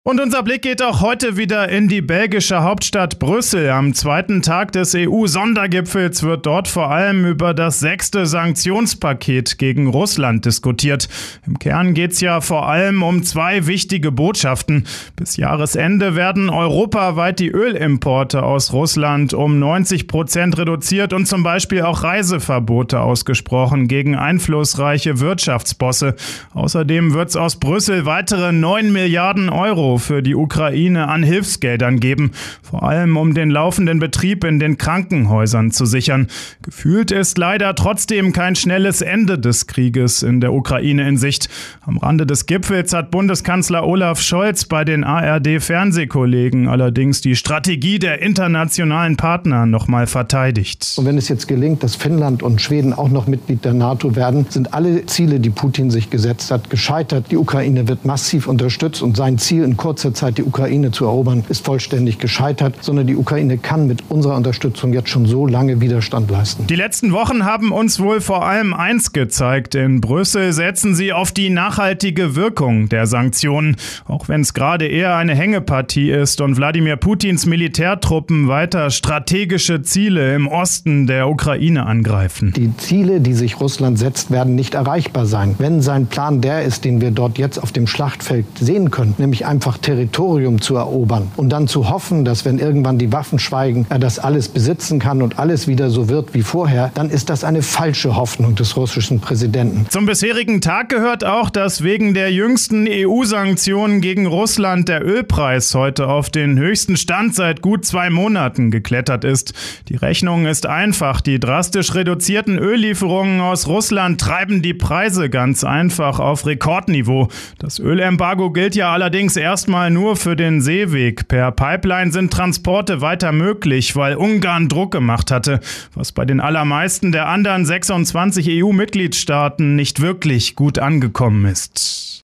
Und unser Blick geht auch heute wieder in die belgische Hauptstadt Brüssel. Am zweiten Tag des EU-Sondergipfels wird dort vor allem über das 6. Sanktionspaket gegen Russland diskutiert. Im Kern geht's ja vor allem um zwei wichtige Botschaften. Bis Jahresende werden europaweit die Ölimporte aus Russland um 90% reduziert und zum Beispiel auch Reiseverbote ausgesprochen gegen einflussreiche Wirtschaftsbosse. Außerdem wird's aus Brüssel weitere 9 Milliarden Euro für die Ukraine an Hilfsgeldern geben, vor allem um den laufenden Betrieb in den Krankenhäusern zu sichern. Gefühlt ist leider trotzdem kein schnelles Ende des Krieges in der Ukraine in Sicht. Am Rande des Gipfels hat Bundeskanzler Olaf Scholz bei den ARD-Fernsehkollegen allerdings die Strategie der internationalen Partner nochmal verteidigt. Und wenn es jetzt gelingt, dass Finnland und Schweden auch noch Mitglied der NATO werden, sind alle Ziele, die Putin sich gesetzt hat, gescheitert. Die Ukraine wird massiv unterstützt und sein Ziel in kurzer Zeit die Ukraine zu erobern, ist vollständig gescheitert, sondern die Ukraine kann mit unserer Unterstützung jetzt schon so lange Widerstand leisten. Die letzten Wochen haben uns wohl vor allem eins gezeigt. In Brüssel setzen sie auf die nachhaltige Wirkung der Sanktionen, auch wenn es gerade eher eine Hängepartie ist und Wladimir Putins Militärtruppen weiter strategische Ziele im Osten der Ukraine angreifen. Die Ziele, die sich Russland setzt, werden nicht erreichbar sein. Wenn sein Plan der ist, den wir dort jetzt auf dem Schlachtfeld sehen können, nämlich einfach Territorium zu erobern und dann zu hoffen, dass wenn irgendwann die Waffen schweigen, er das alles besitzen kann und alles wieder so wird wie vorher, dann ist das eine falsche Hoffnung des russischen Präsidenten. Zum bisherigen Tag gehört auch, dass wegen der jüngsten EU-Sanktionen gegen Russland der Ölpreis heute auf den höchsten Stand seit gut 2 Monaten geklettert ist. Die Rechnung ist einfach. Die drastisch reduzierten Öllieferungen aus Russland treiben die Preise ganz einfach auf Rekordniveau. Das Ölembargo gilt ja allerdings erstmal nur für den Seeweg. Per Pipeline sind Transporte weiter möglich, weil Ungarn Druck gemacht hatte, was bei den allermeisten der anderen 26 EU-Mitgliedstaaten nicht wirklich gut angekommen ist.